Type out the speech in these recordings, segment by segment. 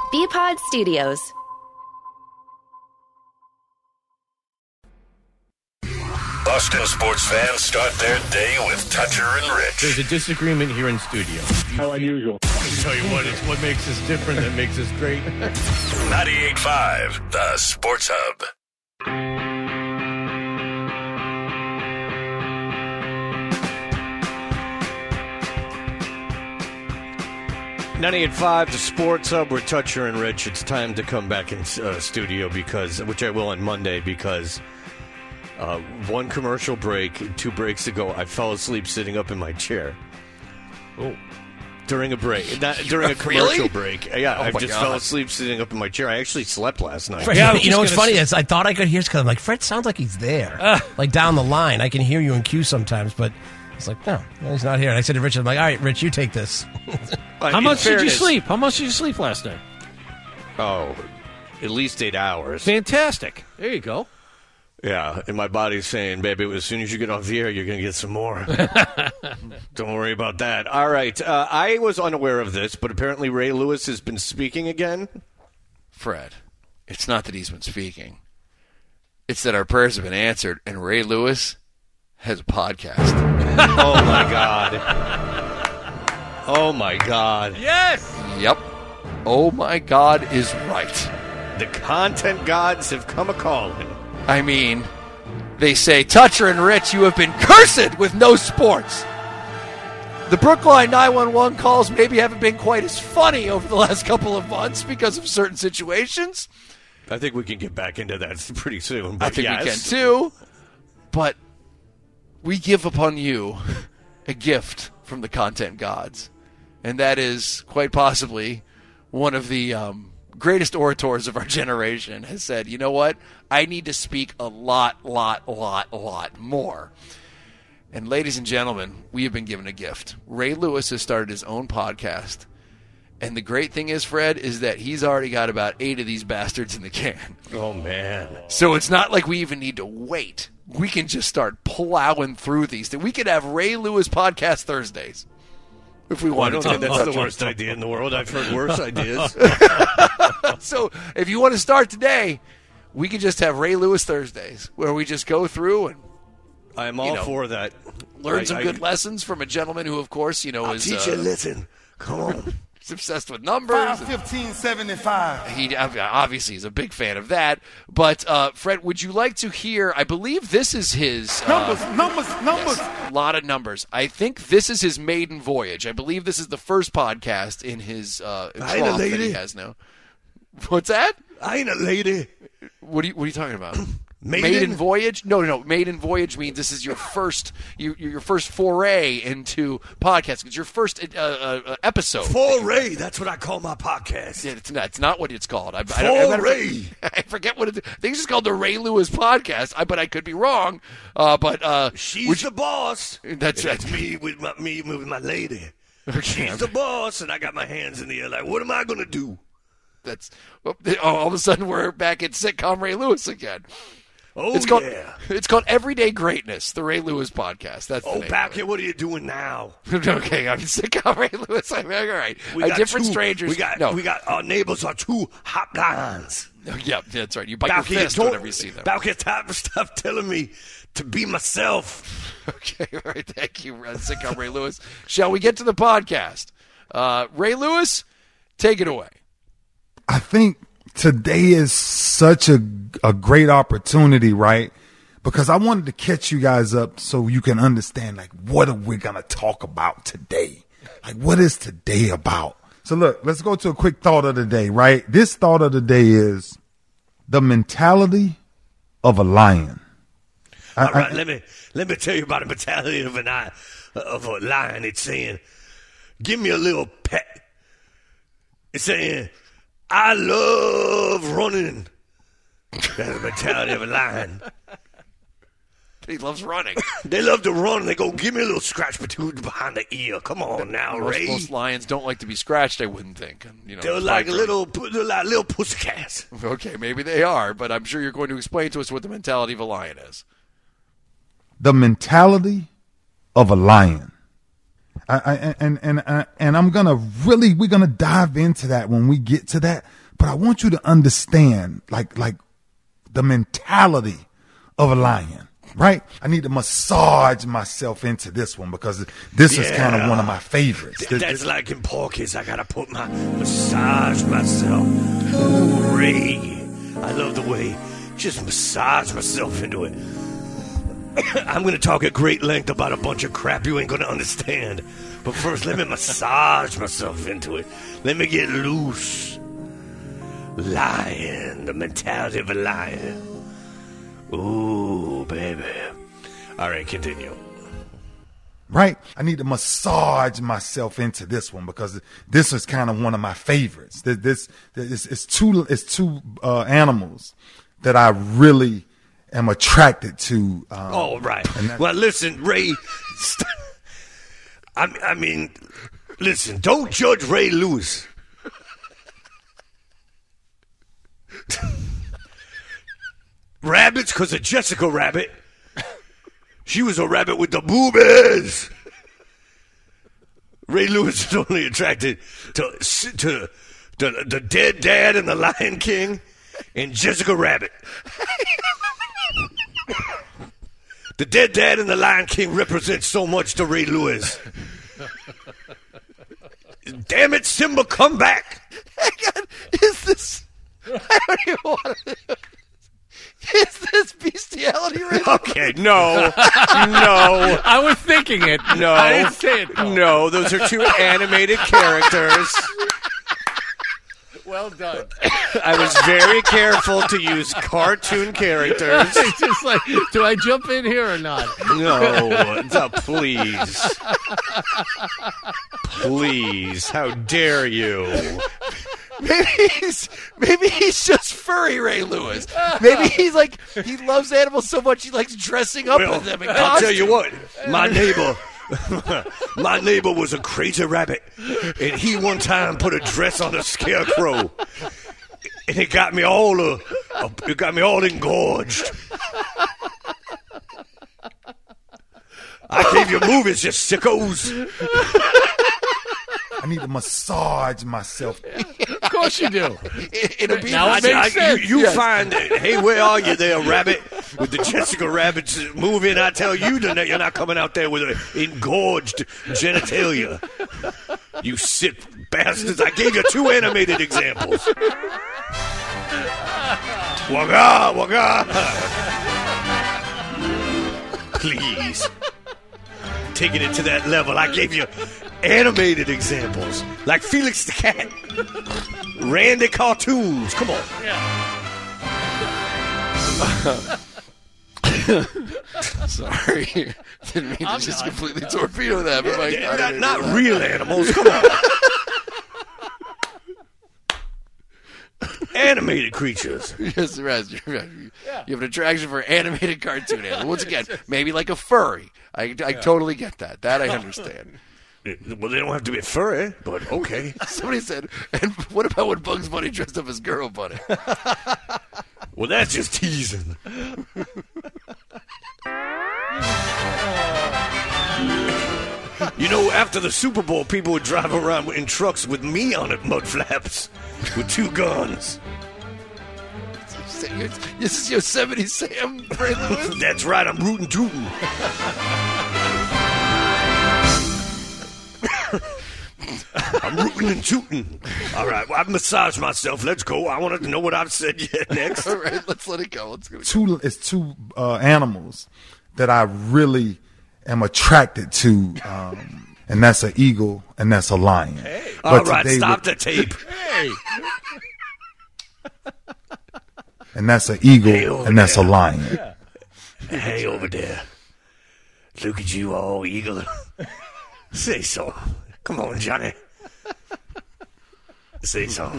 BPod Studios. Boston sports fans start their day with Toucher and Rich. There's a disagreement here in studio. How unusual. I'll tell you what, it's what makes us different that makes us great. 98.5, the Sports Hub. 98.5, the Sports Hub. We're Toucher and Rich. It's time to come back in studio which I will on Monday, because one commercial break, 2 breaks ago, I fell asleep sitting up in my chair. Oh. During a break. During a commercial Really? break. Yeah, Oh I my just God. fell asleep sitting up in my chair. I actually slept last night. Yeah, You know what's funny is I thought I could hear, because I'm like, Fred sounds like he's there. Like down the line. I can hear you in queue sometimes, but it's like, no, he's not here. And I said to Rich, I'm like, all right, Rich, you take this. How much did you sleep? How much did you sleep last night? Oh, at least 8 hours. Fantastic. There you go. Yeah, and my body's saying, baby, as soon as you get off the air, you're going to get some more. Don't worry about that. All right, I was unaware of this, but apparently Ray Lewis has been speaking again. Fred, it's not that he's been speaking. It's that our prayers have been answered, and Ray Lewis has a podcast. Oh, my God. Oh, my God. Yes. Yep. Oh, my God is right. The content gods have come a-calling. I mean, they say, Toucher and Rich, you have been cursed with no sports. The Brookline 911 calls maybe haven't been quite as funny over the last couple of months because of certain situations. I think we can get back into that pretty soon. But I think yes. we can too. But we give upon you a gift from the content gods. And that is quite possibly one of the greatest orators of our generation has said, you know what? I need to speak a lot more. And ladies and gentlemen, we have been given a gift. Ray Lewis has started his own podcast. And the great thing is, Fred, is that he's already got about 8 of these bastards in the can. Oh, man. So it's not like we even need to wait. We can just start plowing through these. We could have Ray Lewis podcast Thursdays if we I wanted don't to. think that's the worst idea in the world. I've heard worse ideas. So if you want to start today, we could just have Ray Lewis Thursdays where we just go through and I'm all for that. learn some good lessons from a gentleman who, of course, is teach you a lesson. Come on. he's obsessed with numbers. 1575. He obviously is a big fan of that. But, Fred, would you like to hear, I believe this is his... Numbers. Yes, a lot of numbers. I think this is his maiden voyage. I believe this is the first podcast in his trough that he has now. What's that? I ain't a lady. What are you talking about? Maiden voyage? No. Maiden voyage means this is your first your first foray into podcasting. It's your first episode. Foray. That's what I call my podcast. Yeah, it's not what it's called. I forget what it is. I think it's just called the Ray Lewis Podcast. But I could be wrong. She's the boss. That's me with my lady. Okay. She's the boss, and I got my hands in the air like, what am I going to do? All of a sudden we're back at sitcom Ray Lewis again. Oh, It's called Everyday Greatness, the Ray Lewis Podcast. That's the name back of here, it. what are you doing now? Okay, I'm sitcom Ray Lewis. I'm all right. Different strangers. We got our neighbors are 2 hotlines. Yeah, that's right. You bite your fist whenever you see them. Back here, type of stuff telling me to be myself. Okay, all right. Thank you, sitcom Ray Lewis. Shall we get to the podcast? Ray Lewis, take it away. I think today is such a great opportunity, right? Because I wanted to catch you guys up so you can understand, like, what are we going to talk about today? Like, what is today about? So look, let's go to a quick thought of the day, right? This thought of the day is the mentality of a lion. All right, let me tell you about the mentality of a lion. It's saying, give me a little pet. It's saying, I love running. That's the mentality of a lion. He loves running. They love to run. They go, give me a little scratch behind the ear. Come on now, Ray. Most lions don't like to be scratched, I wouldn't think. They're like little pussycats. Okay, maybe they are, but I'm sure you're going to explain to us what the mentality of a lion is. The mentality of a lion. And we're gonna dive into that when we get to that. But I want you to understand, like the mentality of a lion, right? I need to massage myself into this one because this is kind of one of my favorites. That's like in Porky's. I gotta massage myself. Ooh, Ray, I love the way just massage myself into it. I'm gonna talk at great length about a bunch of crap you ain't gonna understand. But first, let me massage myself into it. Let me get loose. Lion, the mentality of a lion. Ooh, baby. All right, continue. Right? I need to massage myself into this one because this is kind of one of my favorites. It's two animals that I really am attracted to. Right. Well, listen, Ray. I mean, listen, don't judge Ray Lewis. Rabbits, because of Jessica Rabbit. She was a rabbit with the boobies. Ray Lewis is only attracted to the dead dad and the Lion King and Jessica Rabbit. The dead dad and the Lion King represent so much to Ray Lewis. Damn it, Simba, come back. Hang on, is this... I don't even want to... Is this bestiality rated? Okay, no. I was thinking it. No. I didn't say it, though. No, those are two animated characters. Well done. I was very careful to use cartoon characters. It's just like, do I jump in here or not? No, please. Please, how dare you? Maybe he's just furry, Ray Lewis. Maybe he's like, he loves animals so much he likes dressing up with them in costume. I'll tell you what, my neighbor was a crazy rabbit, and he one time put a dress on a scarecrow, and it got me all engorged. I gave you movies, you sickos. I need to massage myself. Of course you do. It'll be now it makes sense. You find it. Hey, where are you there, rabbit? With the Jessica Rabbit movie, and I tell you that you're not coming out there with an engorged genitalia. You sick bastards. I gave you two animated examples. Wagga, wagga. Please. Taking it to that level. I gave you animated examples. Like Felix the Cat. Randy cartoons. Come on. Sorry. Didn't mean to just completely torpedo that. But not real animals. Come on. Animated creatures. Yes, you're right. You have an attraction for animated cartoon animals. Once again, maybe like a furry. I totally get that. That I understand. Well, they don't have to be furry, but okay. Somebody said, and what about when Bugs Bunny dressed up as Girl Bunny? Well, that's just teasing. You know, after the Super Bowl, people would drive around in trucks with me on it, mud flaps, with two guns. This is Yosemite Sam, Ray Lewis? That's right, I'm rootin' tootin'. I'm rootin' and tootin'. All right, well, I've massaged myself. Let's go. I wanted to know what I've said yet next. All right, let's let it go. It's two animals that I really am attracted to, and that's an eagle and that's a lion. Hey. All right, stop the tape. Hey. And that's an eagle and that's a lion. Yeah. Hey, over there. Look at you all eagle. Say so. Come on, Johnny. Say so.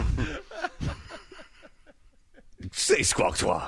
Say squawk-twa.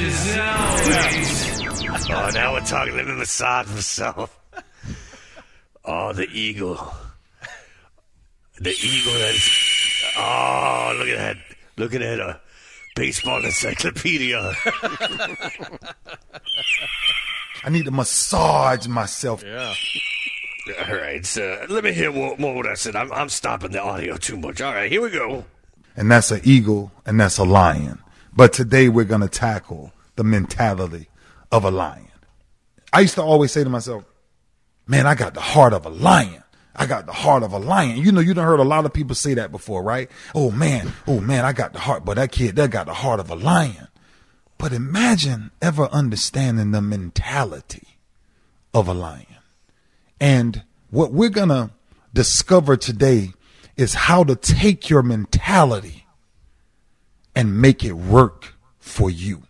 Oh, now we're talking. Let me massage myself. Oh, the eagle. The eagle that's... Oh, look at that. Look at that. Baseball encyclopedia. I need to massage myself. Yeah. All right, so let me hear more what I said. I'm stopping the audio too much. All right, here we go. And that's an eagle, and that's a lion. But today we're going to tackle the mentality of a lion. I used to always say to myself, man, I got the heart of a lion. I got the heart of a lion. You know, you done heard a lot of people say that before, right? Oh man, I got the heart, but that kid, that got the heart of a lion. But imagine ever understanding the mentality of a lion. And what we're going to discover today is how to take your mentality and make it work for you.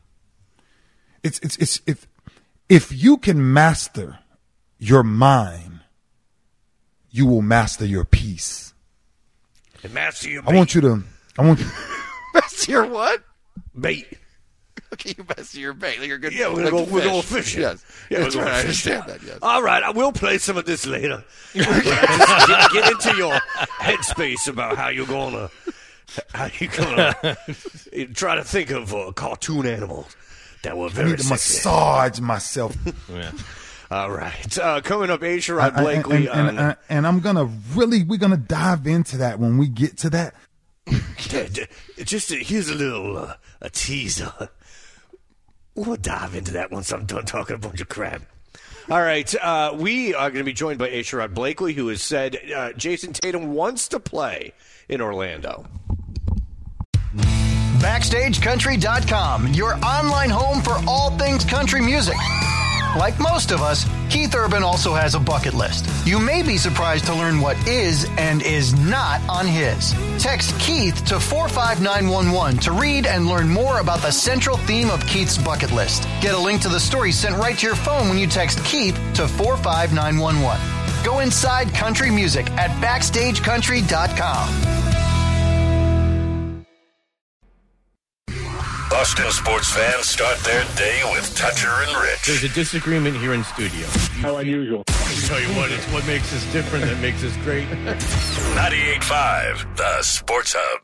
If you can master your mind, you will master your peace. And master your bait. I want you master your what? Bait. Okay, you master your bait. Like you're good. Yeah, we're going fishing. Yes. Yeah, that's right. I understand that. Yes. All right, I will play some of this later. Get into your headspace about how you're gonna try to think of cartoon animals that were very. I need to massage myself. Yeah. All right. Coming up, A-Sherrod Blakely. And we're gonna dive into that when we get to that. Here's a little a teaser. We'll dive into that once I'm done talking a bunch of crap. All right. We are going to be joined by A-Sherrod Blakely, who has said Jason Tatum wants to play in Orlando. BackstageCountry.com, your online home for all things country music. Like most of us, Keith Urban also has a bucket list. You may be surprised to learn what is and is not on his. Text Keith to 45911 to read and learn more about the central theme of Keith's bucket list. Get a link to the story sent right to your phone when you text Keith to 45911. Go inside country music at BackstageCountry.com. Boston sports fans start their day with Toucher and Rich. There's a disagreement here in studio. How unusual. I'll tell you what, it's what makes us different that makes us great. 98.5, the Sports Hub.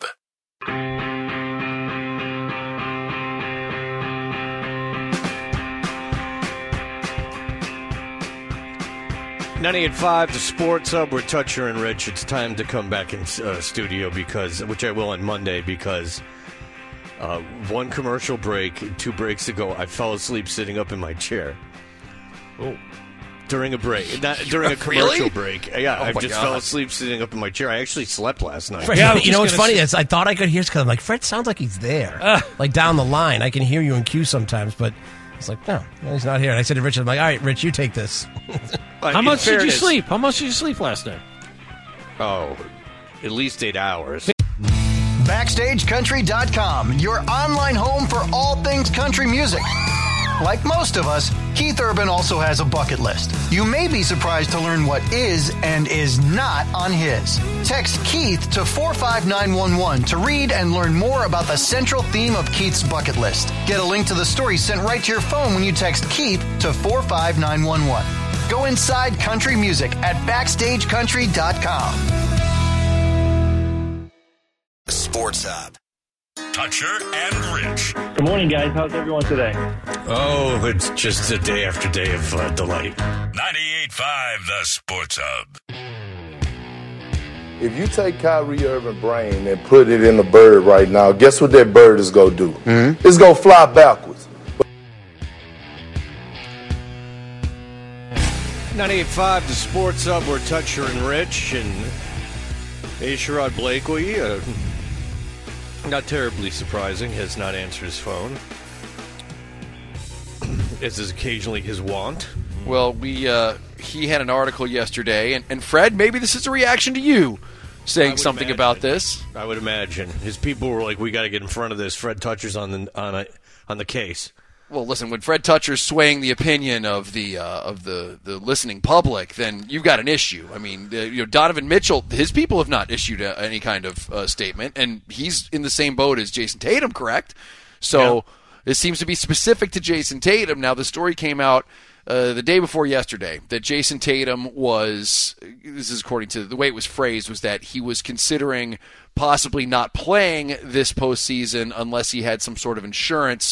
98.5, the Sports Hub. We're Toucher and Rich. It's time to come back in studio which I will on Monday because one commercial break, 2 breaks ago, I fell asleep sitting up in my chair. Oh. During a break. Not during a commercial break. Yeah, I just fell asleep sitting up in my chair. I actually slept last night. Fred, you know what's funny is I thought I could hear because I'm like, Fred sounds like he's there. Like down the line. I can hear you in Q sometimes, but it's like, no, he's not here. And I said to Rich, I'm like, all right, Rich, you take this. How much did you sleep? How much did you sleep last night? Oh, at least 8 hours. BackstageCountry.com, your online home for all things country music. Like most of us, Keith Urban also has a bucket list. You may be surprised to learn what is and is not on his. Text Keith to 45911 to read and learn more about the central theme of Keith's bucket list. Get a link to the story sent right to your phone when you text Keith to 45911. Go inside country music at BackstageCountry.com. Sports Hub. Toucher and Rich. Good morning, guys. How's everyone today? Oh, it's just a day after day of delight. 98.5, the Sports Hub. If you take Kyrie Irving's brain and put it in a bird right now, guess what that bird is going to do? Mm-hmm. It's going to fly backwards. 98.5, the Sports Hub. We're Toucher and Rich and A-Sherrod Blakely. Not terribly surprising, has not answered his phone, as is occasionally his wont. Well, he had an article yesterday, and Fred, maybe this is a reaction to you saying something about this. I would imagine his people were like, "We got to get in front of this." Fred Toucher's on the case. Well, listen, when Fred Toucher's swaying the opinion of the listening public, then you've got an issue. I mean, Donovan Mitchell, his people have not issued any kind of statement, and he's in the same boat as Jason Tatum, correct? So it seems to be specific to Jason Tatum. Now, the story came out the day before yesterday that Jason Tatum was, this is according to the way it was phrased, was that he was considering possibly not playing this postseason unless he had some sort of insurance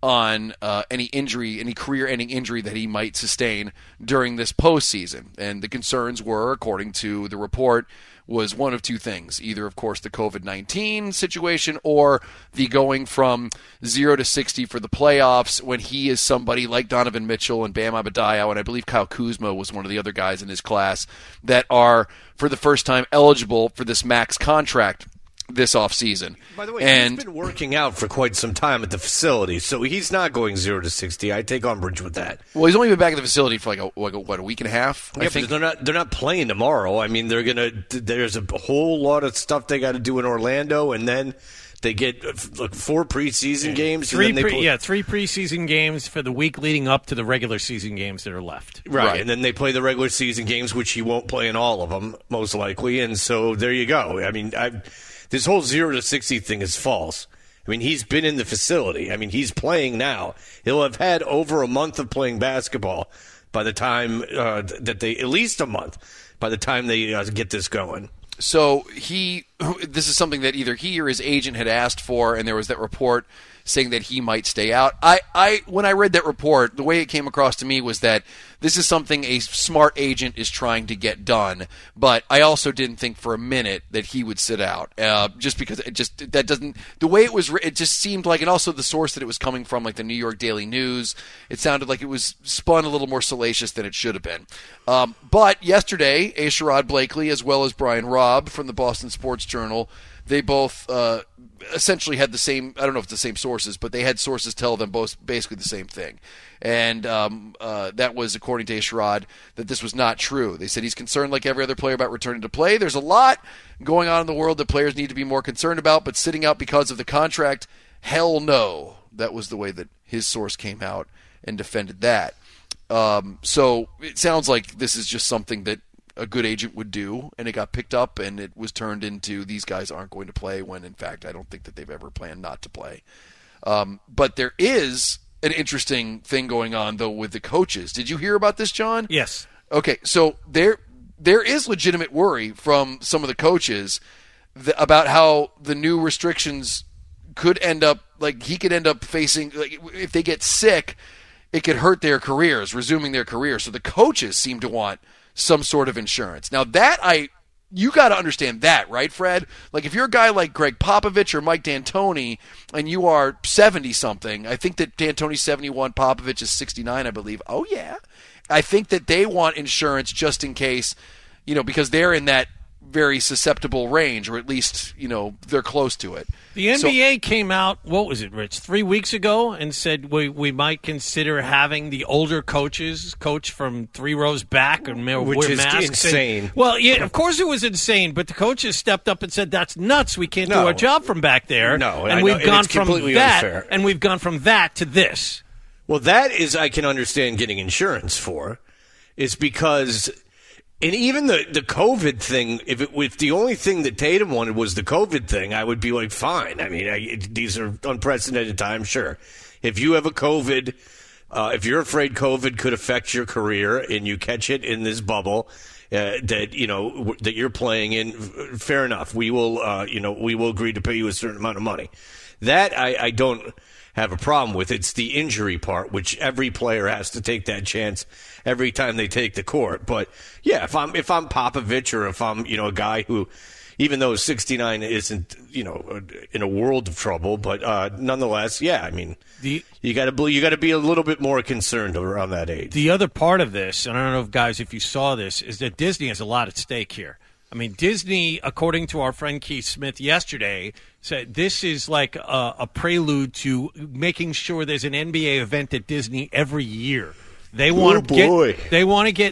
on any career-ending injury that he might sustain during this postseason. And the concerns were, according to the report, was one of two things. Either, of course, the COVID-19 situation or the going from 0 to 60 for the playoffs when he is somebody like Donovan Mitchell and Bam Adebayo, and I believe Kyle Kuzma was one of the other guys in his class that are, for the first time, eligible for this max contract this offseason. By the way, he's been working out for quite some time at the facility, so he's not going 0 to 60. I take umbrage with that. Well, he's only been back at the facility for a week and a half. Yeah, I think they're not playing tomorrow. I mean, there's a whole lot of stuff they got to do in Orlando, and then they get 4 preseason games. Three preseason games for the week leading up to the regular season games that are left. Right, and then they play the regular season games, which he won't play in all of them, most likely. And so there you go. I mean, this whole 0 to 60 thing is false. I mean, he's been in the facility. I mean, he's playing now. He'll have had over a month of playing basketball by the time at least a month, by the time they get this going. So this is something that either he or his agent had asked for, and there was that report saying that he might stay out. When I read that report, the way it came across to me was that this is something a smart agent is trying to get done. But I also didn't think for a minute that he would sit out, just because the way it was. It just seemed like, and also the source that it was coming from, like the New York Daily News, it sounded like it was spun a little more salacious than it should have been. But yesterday, A. Sherrod Blakely, as well as Brian Robb from the Boston Sports Journal, they both essentially had the same, I don't know if it's the same sources, but they had sources tell them both basically the same thing. And that was, according to A. Sherrod, that this was not true. They said he's concerned like every other player about returning to play. There's a lot going on in the world that players need to be more concerned about, but sitting out because of the contract, hell no. That was the way that his source came out and defended that. So it sounds like this is just something that a good agent would do, and it got picked up, and it was turned into these guys aren't going to play when, in fact, I don't think that they've ever planned not to play. But there is an interesting thing going on, though, with the coaches. Did you hear about this, John? Yes. Okay, so there is legitimate worry from some of the coaches about how the new restrictions could end up, like he could end up facing, like, if they get sick, it could hurt their careers, resuming their careers. So the coaches seem to want some sort of insurance. Now you got to understand that, right, Fred? Like if you're a guy like Greg Popovich or Mike D'Antoni and you are 70-something, I think that D'Antoni's 71, Popovich is 69, I believe. Oh, yeah. I think that they want insurance just in case, because they're in that very susceptible range, or at least, they're close to it. The NBA came out, what was it, Rich, 3 weeks ago and said we might consider having the older coaches coach from 3 rows back and which is masks. Insane. Well, yeah, of course it was insane, but the coaches stepped up and said that's nuts. We can't do our job from back there. No, and we've gone from that, unfair. and we've gone from that to this. Well, that is, I can understand getting insurance for, is because. And even the COVID thing, if the only thing that Tatum wanted was the COVID thing, I would be like, fine. I mean, these are unprecedented times, sure. If you have a COVID, if you're afraid COVID could affect your career and you catch it in this bubble that you're playing in, fair enough. We will agree to pay you a certain amount of money. That I don't have a problem with. It's the injury part, which every player has to take that chance every time they take the court. But yeah, if I'm Popovich, or if I'm a guy who, even though 69 isn't in a world of trouble, but nonetheless, yeah, I mean, you got to be a little bit more concerned around that age. The other part of this, and I don't know, guys, if you saw this, is that Disney has a lot at stake here. I mean, Disney, according to our friend Keith Smith yesterday, said this is like a prelude to making sure there's an NBA event at Disney every year. They want to get the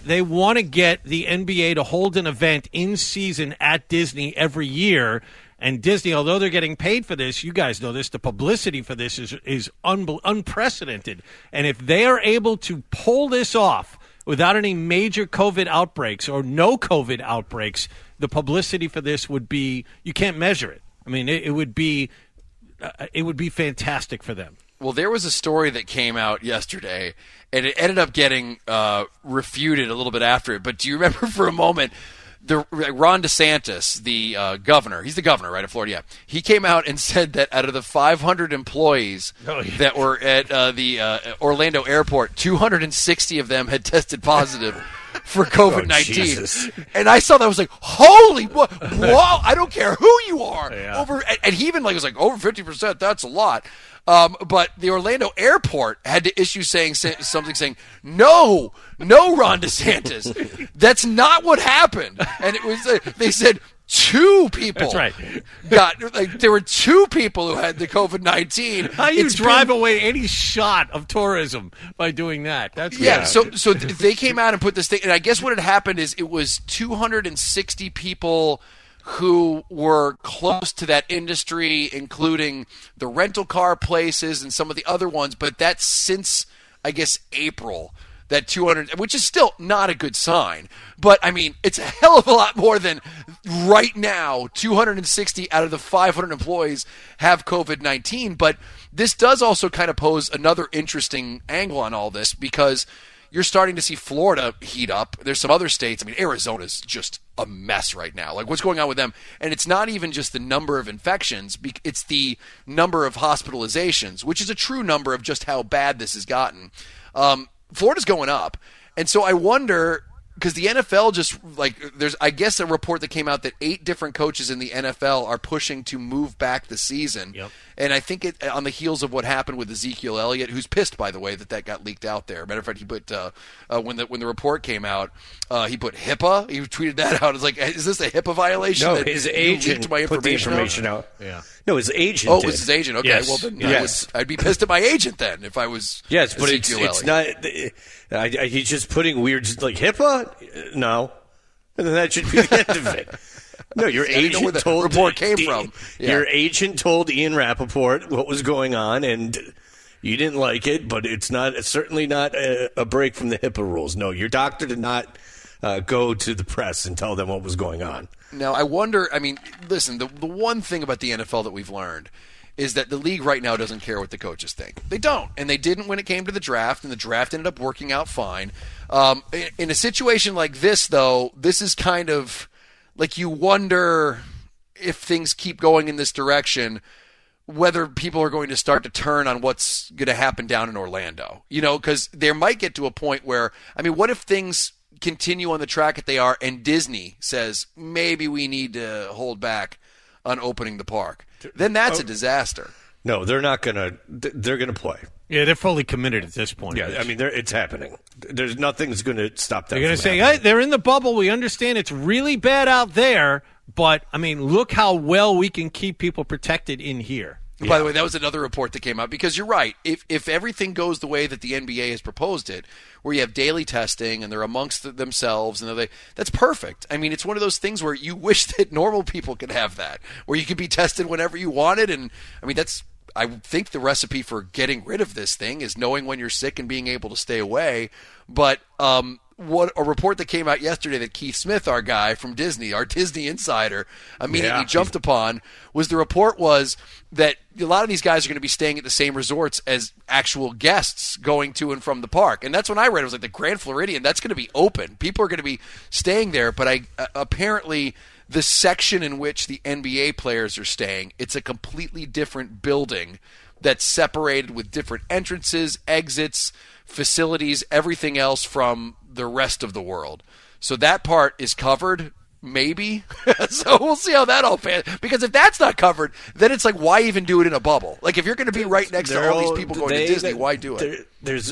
NBA to hold an event in season at Disney every year. And Disney, although they're getting paid for this, you guys know this, the publicity for this is unprecedented. And if they are able to pull this off without any major COVID outbreaks or no COVID outbreaks, the publicity for this would be, you can't measure it. I mean, it would be fantastic for them. Well, there was a story that came out yesterday, and it ended up getting refuted a little bit after it. But do you remember for a moment Ron DeSantis, the governor, he's the governor, right, of Florida, yeah. He came out and said that out of the 500 employees that were at the Orlando airport, 260 of them had tested positive for COVID-19. And I saw that, I was like, holy, whoa, I don't care who you are. Yeah. And he even was like, over 50%, that's a lot. But the Orlando airport had to issue something saying, no, Ron DeSantis, that's not what happened. And it was they said 2 people. That's right. There were 2 people who had the COVID-19. How you drive away any shot of tourism by doing that? That's So they came out and put this thing, and I guess what had happened is it was 260 people who were close to that industry, including the rental car places and some of the other ones, but that's since, I guess, April, that 200, which is still not a good sign. But, I mean, it's a hell of a lot more than right now, 260 out of the 500 employees have COVID-19. But this does also kind of pose another interesting angle on all this, because you're starting to see Florida heat up. There's some other states. I mean, Arizona's just a mess right now. Like, what's going on with them? And it's not even just the number of infections. It's the number of hospitalizations, which is a true number of just how bad this has gotten. Florida's going up. And so I wonder, because the NFL there's, I guess, a report that came out that 8 different coaches in the NFL are pushing to move back the season. Yep. And I think it on the heels of what happened with Ezekiel Elliott, who's pissed, by the way, that got leaked out there. Matter of fact, he put when the report came out, he put HIPAA. He tweeted that out. It's like, is this a HIPAA violation? No, that his you agent leaked my put the information out. Yeah. No, his agent. Oh, did. it was his agent. Okay, Yes. well then, Yes. I'd be pissed at my agent then if I was. Yes, but Ezekiel it's Elliott. not. He's just putting weird, like HIPAA. No, and then that should be the end of it. No, your I didn't know where agent the told report came from. Yeah. Your agent told Ian Rappaport what was going on, and you didn't like it. But it's certainly not a break from the HIPAA rules. No, your doctor did not go to the press and tell them what was going on. Now, I wonder, I mean, listen, the one thing about the NFL that we've learned is that the league right now doesn't care what the coaches think. They don't. And they didn't when it came to the draft, and the draft ended up working out fine. In a situation like this, though, this is kind of like you wonder if things keep going in this direction, whether people are going to start to turn on what's going to happen down in Orlando. You know, because there might get to a point where, I mean, what if things continue on the track that they are and Disney says maybe we need to hold back on opening the park? Then that's a disaster. No, they're not gonna. They're gonna play. Yeah, they're fully committed at this point. Yeah, I mean, it's happening. There's nothing's going to stop that. They're going to say, hey, they're in the bubble. We understand it's really bad out there, but, I mean, look how well we can keep people protected in here. By the way, that was another report that came out, because you're right. If everything goes the way that the NBA has proposed it, where you have daily testing and they're amongst themselves, and that's perfect. I mean, it's one of those things where you wish that normal people could have that, where you could be tested whenever you wanted. And, I mean, I think the recipe for getting rid of this thing is knowing when you're sick and being able to stay away. But what a report that came out yesterday that Keith Smith, our guy from Disney, our Disney insider, immediately jumped upon was the report was that a lot of these guys are going to be staying at the same resorts as actual guests going to and from the park. And that's when I read it was like the Grand Floridian, that's going to be open. People are going to be staying there, but apparently the section in which the NBA players are staying, it's a completely different building that's separated with different entrances, exits, facilities, everything else from the rest of the world. So that part is covered, maybe. So we'll see how that all pans. Because if that's not covered, then it's like, why even do it in a bubble? Like, if you're going to be right next to all these people going to Disney, why do it? There's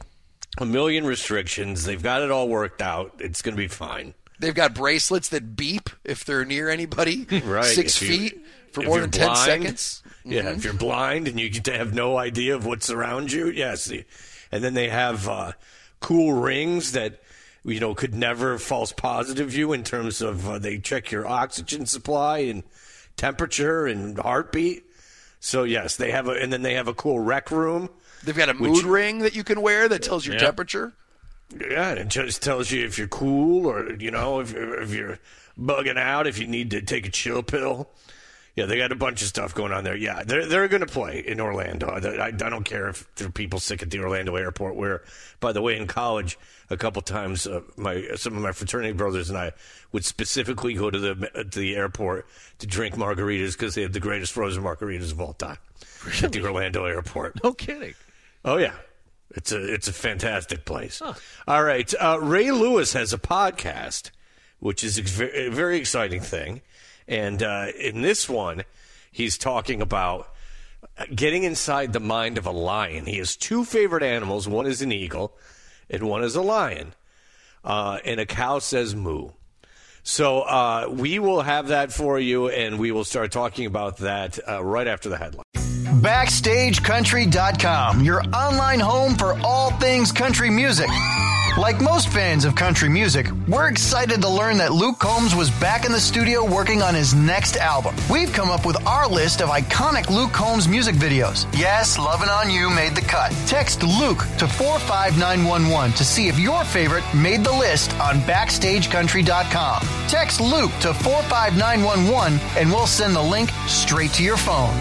a million restrictions. They've got it all worked out. It's going to be fine. They've got bracelets that beep if they're near anybody, right. 6 feet for more than 10 seconds. Yeah, if you're blind and you have no idea of what's around you, yes. And then they have cool rings that, you know, could never false positive you in terms of they check your oxygen supply and temperature and heartbeat. So, yes, they have and then they have a cool rec room. They've got a mood ring that you can wear that tells your temperature. Yeah, it just tells you if you're cool or, you know, if you're bugging out, if you need to take a chill pill. Yeah, they got a bunch of stuff going on there. Yeah, they're going to play in Orlando. I don't care if there are people sick at the Orlando airport. Where, by the way, in college, a couple times, some of my fraternity brothers and I would specifically go to the airport to drink margaritas because they have the greatest frozen margaritas of all time at the Orlando airport. No kidding. Oh yeah, it's a fantastic place. Huh. All right, Ray Lewis has a podcast, which is a very exciting thing. And in this one, he's talking about getting inside the mind of a lion. He has two favorite animals. One is an eagle, and one is a lion. And a cow says moo. So we will have that for you, and we will start talking about that right after the headline. BackstageCountry.com, your online home for all things country music. Like most fans of country music, we're excited to learn that Luke Combs was back in the studio working on his next album. We've come up with our list of iconic Luke Combs music videos. Yes, Lovin' On You made the cut. Text Luke to 45911 to see if your favorite made the list on BackstageCountry.com. Text Luke to 45911 and we'll send the link straight to your phone.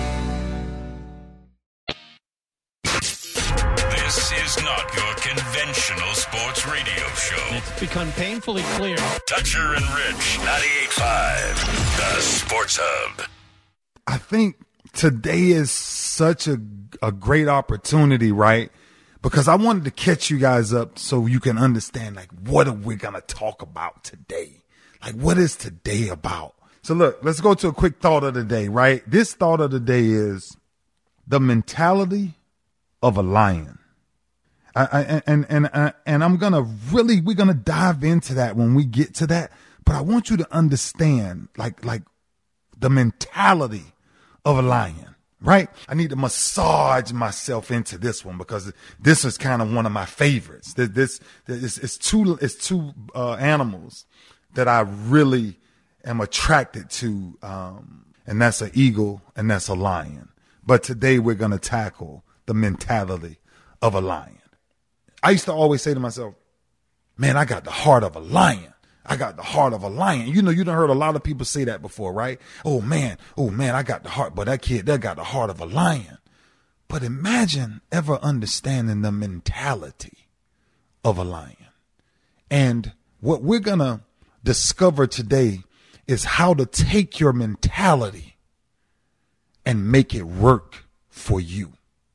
This is not your conventional sports radio show. It's become painfully clear. Toucher and Rich, 98.5, the Sports Hub. I think today is such a great opportunity, right? Because I wanted to catch you guys up so you can understand, like, what are we going to talk about today? Like, what is today about? So look, let's go to a quick thought of the day, right? This thought of the day is the mentality of a lion. And I'm going to we're going to dive into that when we get to that. But I want you to understand, like the mentality of a lion, right? I need to massage myself into this one because this is kind of one of my favorites. This is two animals that I really am attracted to. And that's an eagle and that's a lion. But today we're going to tackle the mentality of a lion. I used to always say to myself, man, I got the heart of a lion. I got the heart of a lion. You know, you done heard a lot of people say that before, right? Oh man, I got the heart, but that kid, that got the heart of a lion. But imagine ever understanding the mentality of a lion. And what we're going to discover today is how to take your mentality and make it work for you.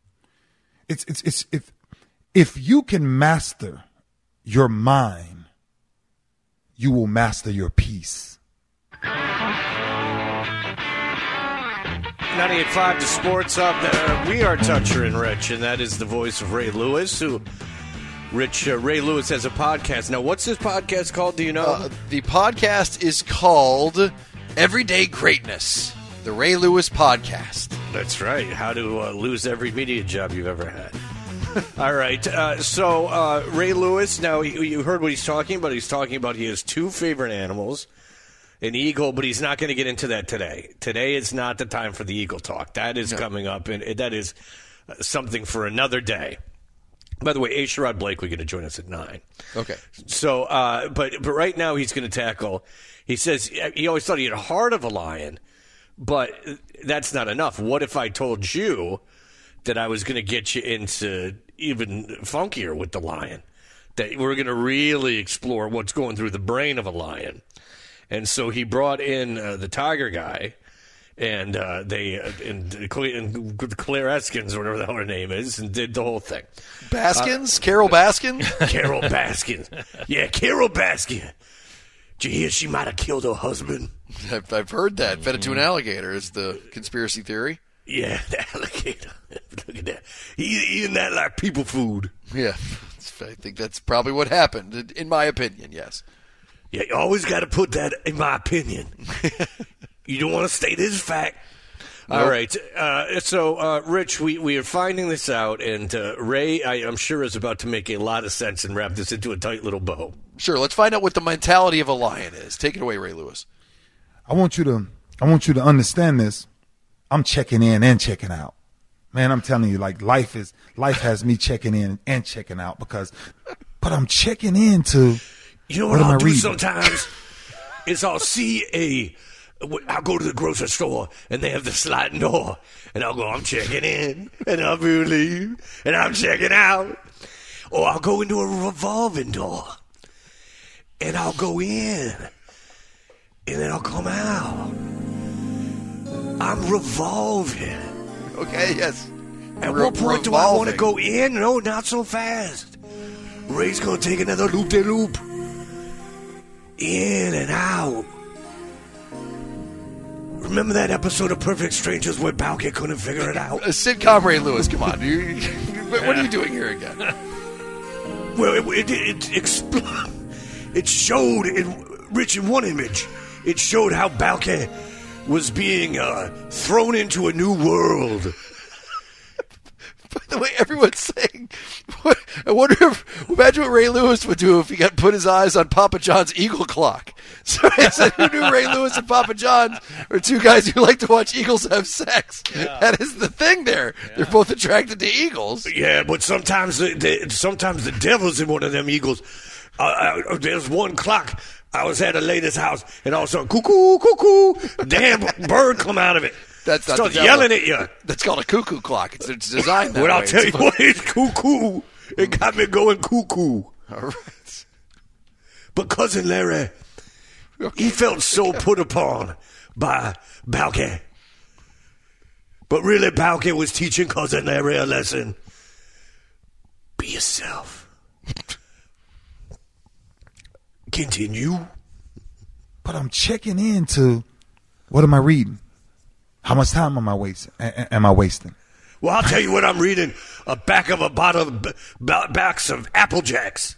If you can master your mind, you will master your peace. 98.5 The Sports Hub. We are Toucher and Rich, and that is the voice of Ray Lewis, Ray Lewis has a podcast. Now, what's this podcast called? Do you know? The podcast is called Everyday Greatness, the Ray Lewis Podcast. That's right. How to lose every media job you've ever had. All right. So Ray Lewis, now you heard what he's talking about. He's talking about he has two favorite animals, an eagle, but he's not going to get into that today. Today is not the time for the eagle talk. That is coming up, and that is something for another day. By the way, A. Sherrod Blakely going to join us at 9. Okay. So, but right now he's going to tackle. He says he always thought he had a heart of a lion, but that's not enough. What if I told you that I was going to get you into even funkier with the lion? That we're going to really explore what's going through the brain of a lion. And so he brought in the Tiger guy, and Claire Eskins, or whatever the hell her name is, and did the whole thing. Baskins? Carol Baskin? Carol Baskin. Yeah, Carol Baskin. Did you hear she might have killed her husband? I've heard that. Fed it to an alligator is the conspiracy theory. Yeah, the alligator. Look at that. He's eating that like people food. Yeah, I think that's probably what happened, in my opinion, yes. Yeah, you always got to put that in my opinion. You don't want to state it as fact. Nope. All right. So, Rich, we are finding this out, and Ray, I'm sure, is about to make a lot of sense and wrap this into a tight little bow. Sure. Let's find out what the mentality of a lion is. Take it away, Ray Lewis. I want you to understand this. I'm checking in and checking out. Man, I'm telling you, like life has me checking in and checking out but I'm checking in to. You know what I'll do sometimes is I'll see I'll go to the grocery store and they have the sliding door, and I'll go, I'm checking in, and I'll leave, and I'm checking out. Or I'll go into a revolving door, and I'll go in, and then I'll come out. I'm revolving. Okay, yes. At what point do I want to go in? No, not so fast. Ray's going to take another loop-de-loop. In and out. Remember that episode of Perfect Strangers where Balky couldn't figure it out? Sitcom Ray Lewis, come on. What are you doing here again? Well, it showed, Rich, in one image, it showed how Balky was being thrown into a new world. By the way, everyone's saying, I wonder imagine what Ray Lewis would do if he got put his eyes on Papa John's Eagle Clock. So I said, who knew Ray Lewis and Papa John are two guys who like to watch eagles have sex? Yeah. That is the thing there. Yeah. They're both attracted to eagles. Yeah, but sometimes the devil's in one of them eagles. There's one clock. I was at a lady's house, and all of a sudden, cuckoo, cuckoo, damn bird come out of it. That's not starts yelling at you. That's called a cuckoo clock. It's designed that way. I'll tell you what, it's cuckoo. It got me going cuckoo. All right. But Cousin Larry, he felt so put upon by Balky. But really, Balky was teaching Cousin Larry a lesson. Be yourself. Continue. But I'm checking into, what am I reading? How much time am I wasting? Well, I'll tell you what I'm reading. A back of a bottle of backs of Apple Jacks.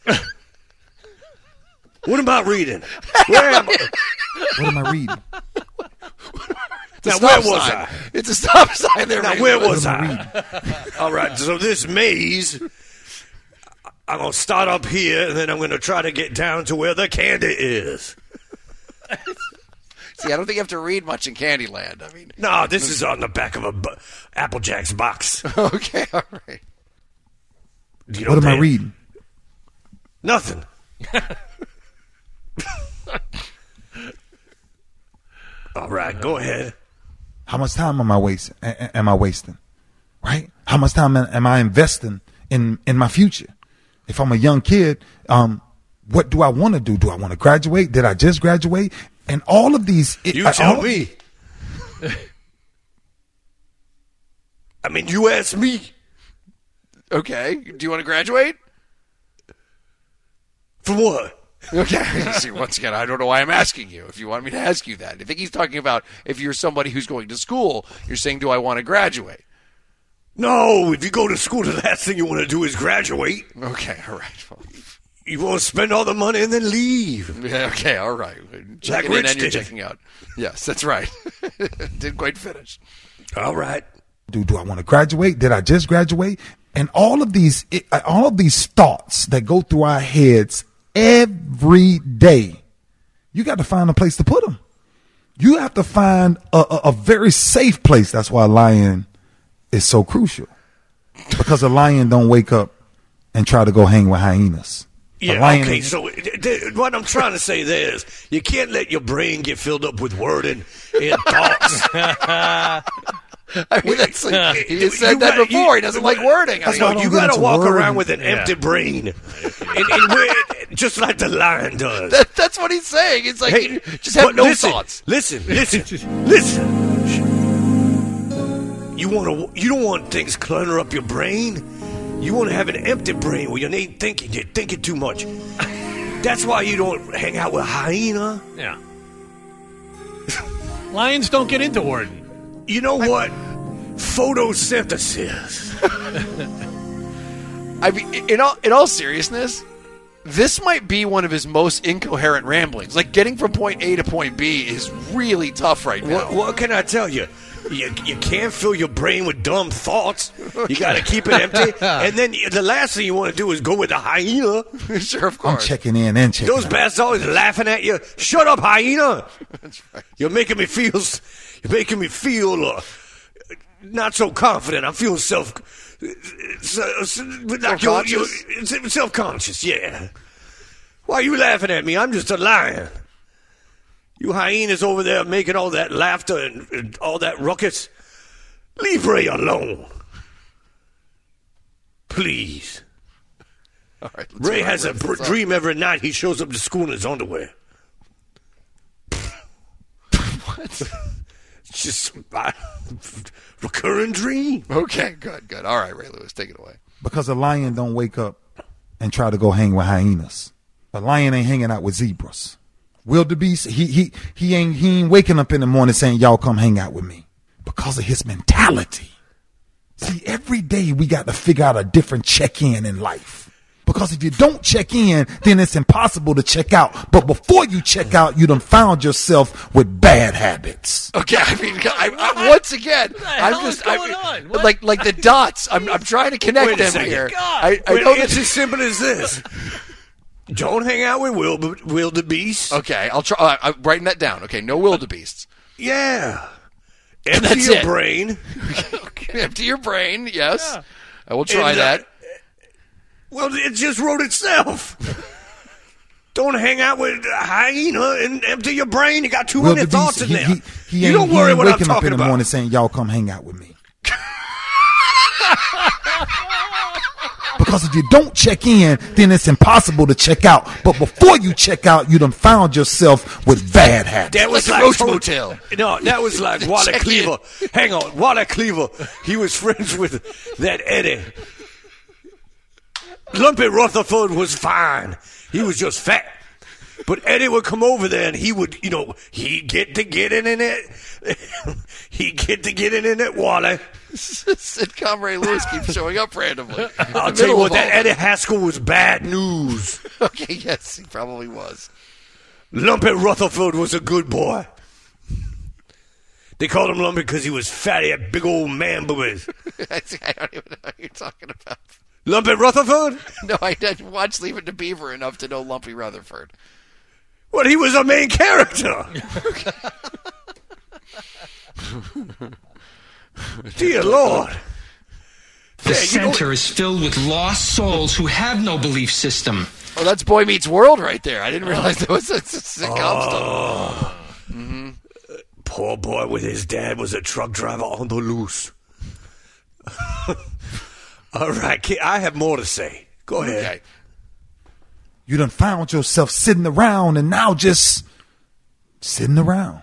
What am I reading? Where am I? What am I reading? Now, where was I? It's a stop sign there. Now, where was I? All right, so this maze, I'm going to start up here, and then I'm going to try to get down to where the candy is. See, I don't think you have to read much in Candyland. I mean, no, this is on the back of a Apple Jacks box. Okay, all right. What am I reading? Nothing. All right, go ahead. How much time am I wasting? Right? How much time am I investing in my future? If I'm a young kid, what do I want to do? Do I want to graduate? Did I just graduate? And all of these... You tell me. I mean, you asked me. Okay. Do you want to graduate? For what? Okay. See, once again, I don't know why I'm asking you. If you want me to ask you that. I think he's talking about if you're somebody who's going to school, you're saying, do I want to graduate? No, if you go to school, the last thing you want to do is graduate. Okay, all right. Well, you want to spend all the money and then leave. Yeah, okay, all right. Checking in and you're checking out. Yes, that's right. Didn't quite finish. All right. Do I want to graduate? Did I just graduate? And all of these thoughts that go through our heads every day, you got to find a place to put them. You have to find a very safe place. That's why a lion is so crucial, because a lion don't wake up and try to go hang with hyenas. Yeah, okay, so what I'm trying to say there is you can't let your brain get filled up with wording and thoughts. I mean, that's like, he said that before. He doesn't like wording. No, you got to walk around with an empty brain, just like the lion does. That's what he's saying. It's like, hey, just have no thoughts. Listen. You don't want things clutter up your brain. You want to have an empty brain where you ain't thinking. You're thinking too much. That's why you don't hang out with a hyena. Yeah. Lions don't get into wording. You know what? Photosynthesis. I mean, in all seriousness, this might be one of his most incoherent ramblings. Like, getting from point A to point B is really tough right now. What can I tell you? You can't fill your brain with dumb thoughts. You got to keep it empty. And then the last thing you want to do is go with the hyena. Sure, of course. I'm checking in and checking Those bastards always laughing at you. Shut up, hyena. That's right. You're making me feel not so confident. I'm feeling self-conscious, yeah. Why are you laughing at me? I'm just a lion. You hyenas over there making all that laughter and all that ruckus. Leave Ray alone. Please. All right, Ray has a dream every night he shows up to school in his underwear. What? It's just a recurring dream. Okay, good. All right, Ray Lewis, take it away. Because a lion don't wake up and try to go hang with hyenas. A lion ain't hanging out with zebras. Wildebeest, he ain't waking up in the morning saying, y'all come hang out with me. Because of his mentality. See, every day we got to figure out a different check-in in life. Because if you don't check in, then it's impossible to check out. But before you check out, you done found yourself with bad habits. Okay, I mean, once again, I'm just like the dots. I'm trying to connect them here. I know it's as simple as this. Don't hang out with wildebeest. Okay, I'll try. I'm writing that down. Okay, no wildebeests. Yeah. Empty your brain. Okay, empty your brain. Yes, yeah. I will try that. Well, it just wrote itself. Don't hang out with a hyena and empty your brain. You got too many thoughts in there. You don't worry what I'm talking about. He ain't waking up in the morning saying, y'all come hang out with me. Because if you don't check in, then it's impossible to check out. But before you check out, you done found yourself with bad habits. That was like Roach Motel. No, that was like Wally Cleaver. Hang on, Wally Cleaver. He was friends with that Eddie. Lumpy Rutherford was fine. He was just fat. But Eddie would come over there and he would, he'd get to getting in it. He'd get to getting in it, Wally. Sitcom Ray Lewis keeps showing up randomly. I'll tell you what, that Eddie Haskell was bad news. Okay, yes, he probably was. Lumpy Rutherford was a good boy. They called him Lumpy because he was fat. He had big old man boobs. I don't even know what you're talking about. Lumpy Rutherford? No, I didn't watch Leave It to Beaver enough to know Lumpy Rutherford. Well, he was a main character. Dear Lord. The center is filled with lost souls who have no belief system. Oh, that's Boy Meets World right there. I didn't realize that was a sitcom stuff. Mm-hmm. Poor boy with his dad was a truck driver on the loose. All right, kid, I have more to say. Go ahead. Okay. You done found yourself sitting around and now just sitting around.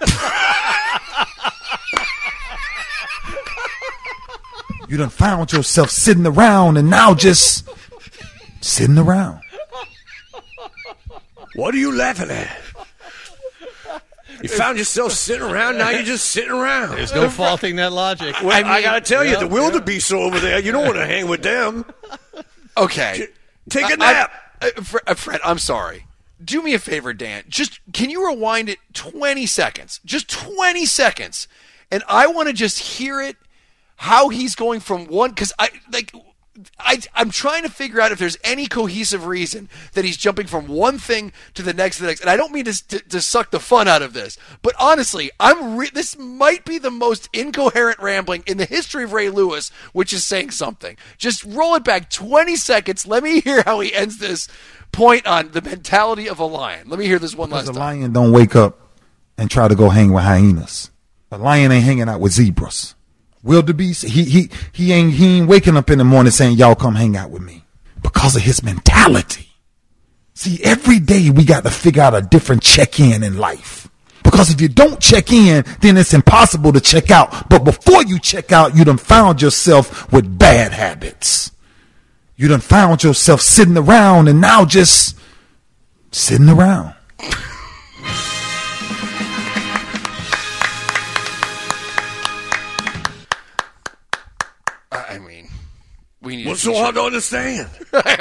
You done found yourself sitting around and now just sitting around. What are you laughing at? You found yourself sitting around, now you're just sitting around. There's no faulting that logic. Well, I got to tell you, the wildebeest are over there. You don't want to hang with them. Okay. Take a nap. Fred, I'm sorry. Do me a favor, Dan. Just, can you rewind it 20 seconds? Just 20 seconds. And I want to just hear it, how he's going from one, because I'm trying to figure out if there's any cohesive reason that he's jumping from one thing to the next. And I don't mean to suck the fun out of this, but honestly, this might be the most incoherent rambling in the history of Ray Lewis, which is saying something. Just roll it back 20 seconds. Let me hear how he ends this point on the mentality of a lion. Let me hear this one last time. A lion don't wake up and try to go hang with hyenas. A lion ain't hanging out with zebras. Wildebeest, he ain't waking up in the morning saying, y'all come hang out with me. Because of his mentality. See, every day we got to figure out a different check-in in life. Because if you don't check in, then it's impossible to check out. But before you check out, you done found yourself with bad habits. You done found yourself sitting around and now just sitting around. What's so hard to understand?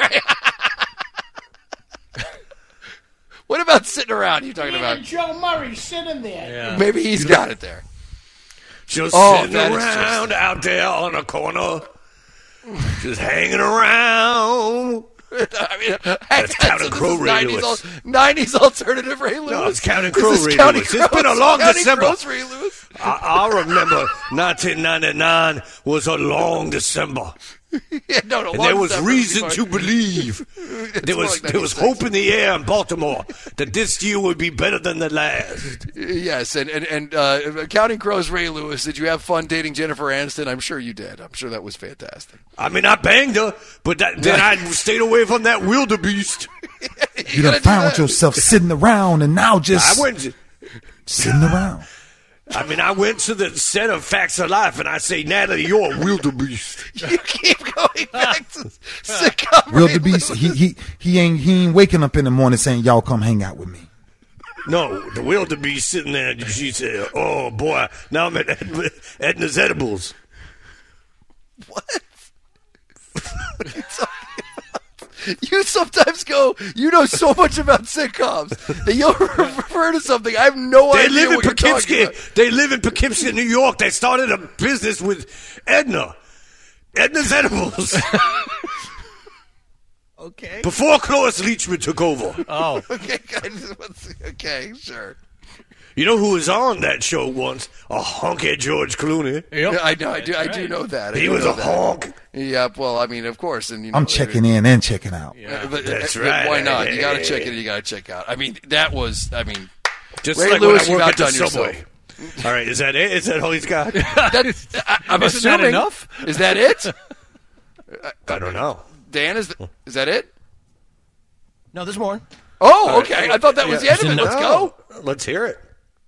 What about sitting around you're talking about? Joe Murray sitting there. Yeah. Maybe he's got it there. Just sitting around out there on a corner. Just hanging around. I mean, that's Counting Crow Ray Lewis. 90s alternative Ray Lewis. No, it's Counting Crow Ray Lewis. It's been a long December. I remember 1999 was a long December. Yeah, no, And there was reason to believe. There was hope in the air in Baltimore that this year would be better than the last. Yes, and Counting Crows, Ray Lewis, did you have fun dating Jennifer Aniston? I'm sure you did. I'm sure that was fantastic. I mean, I banged her, but then I stayed away from that wildebeest. You done found yourself sitting around and now just sitting around. I mean, I went to the set of Facts of Life, and I say, Natalie, you're a wildebeest. You keep going back to sitcom. Wildebeest, he ain't waking up in the morning saying, y'all come hang out with me. No, the wildebeest sitting there, and she said, oh, boy, now I'm at Edna's Edibles. What? What are you talking about? You sometimes go, you know so much about sitcoms that you'll refer to something. I have no idea what you're talking about. They live in Poughkeepsie, New York. They started a business with Edna's Edibles. Okay. Before Cloris Leachman took over. Oh. Okay, sure. You know who was on that show once? A honky George Clooney. Yep. Yeah, I know. I do know that. He was a honk. Yeah, well, I mean, of course. And I'm checking in and checking out. Yeah. That's right. Why not? You got to check in. You got to check out. I mean, Just Ray like Lewis, when you I work at the outdone Subway. All right, is that it? Is that all he's got? I'm Isn't assuming. that enough? Is that it? I don't know. Dan, is that it? No, there's more. Oh, okay. I thought that was the end of it. Let's go. Let's hear it.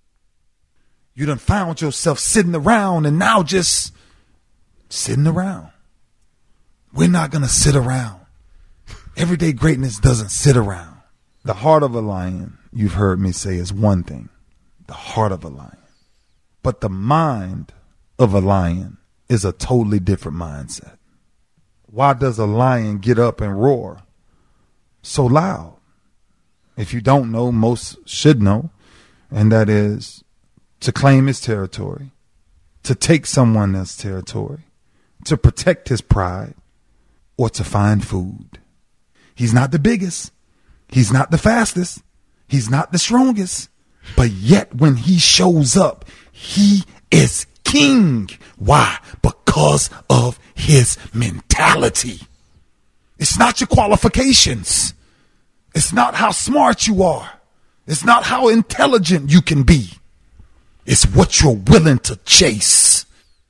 You done found yourself sitting around and now just sitting around. We're not going to sit around. Everyday greatness doesn't sit around. The heart of a lion, you've heard me say, is one thing. The heart of a lion. But the mind of a lion is a totally different mindset. Why does a lion get up and roar so loud? If you don't know, most should know, and that is to claim his territory, to take someone else's territory, to protect his pride, or to find food. He's not the biggest. He's not the fastest. He's not the strongest. But yet when he shows up, he is king. Why? Because of his mentality. It's not your qualifications. It's not how smart you are. It's not how intelligent you can be. It's what you're willing to chase.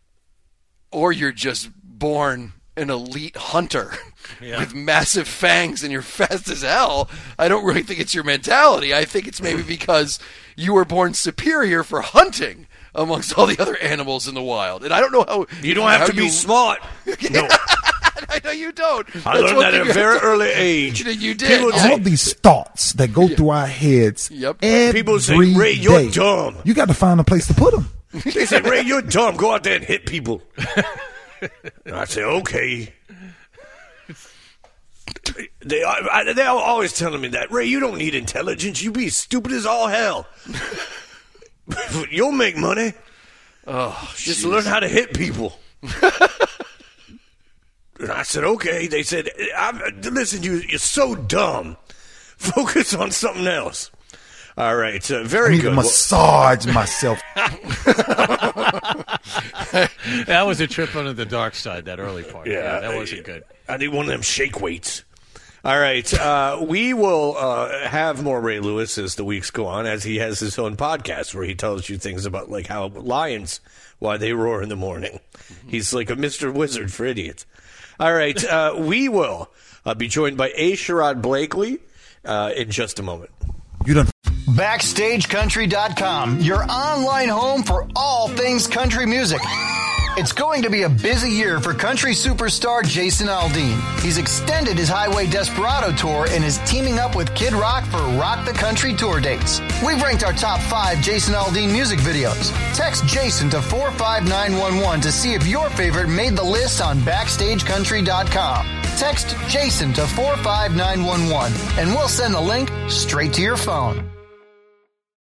Or you're just born an elite hunter with massive fangs and you're fast as hell. I don't really think it's your mentality. I think it's maybe because you were born superior for hunting amongst all the other animals in the wild. And I don't know how... You don't have to be smart. No. I know you don't. I learned that at a very early age. You did. All these thoughts that go through our heads every People say, Ray, you're day. dumb. You got to find a place to put them. They say, Ray, you're dumb. Go out there and hit people. And I say, okay. They're always telling me that. Ray, you don't need intelligence. You be stupid as all hell. You'll make money. Just learn how to hit people. And I said, okay. They said, listen, you're so dumb. Focus on something else. All right. Very I need good. to massage myself. That was a trip under the dark side, that early part. Yeah, that wasn't good. I need one of them shake weights. All right. We will have more Ray Lewis as the weeks go on, as he has his own podcast where he tells you things about like how lions, why they roar in the morning. He's like a Mr. Wizard for idiots. All right. We will be joined by A. Sherrod Blakely in just a moment. You done. BackstageCountry.com, your online home for all things country music. It's going to be a busy year for country superstar Jason Aldean. He's extended his Highway Desperado tour and is teaming up with Kid Rock for Rock the Country tour dates. We've ranked our top 5 Jason Aldean music videos. Text Jason to 45911 to see if your favorite made the list on BackstageCountry.com. Text Jason to 45911 and we'll send the link straight to your phone.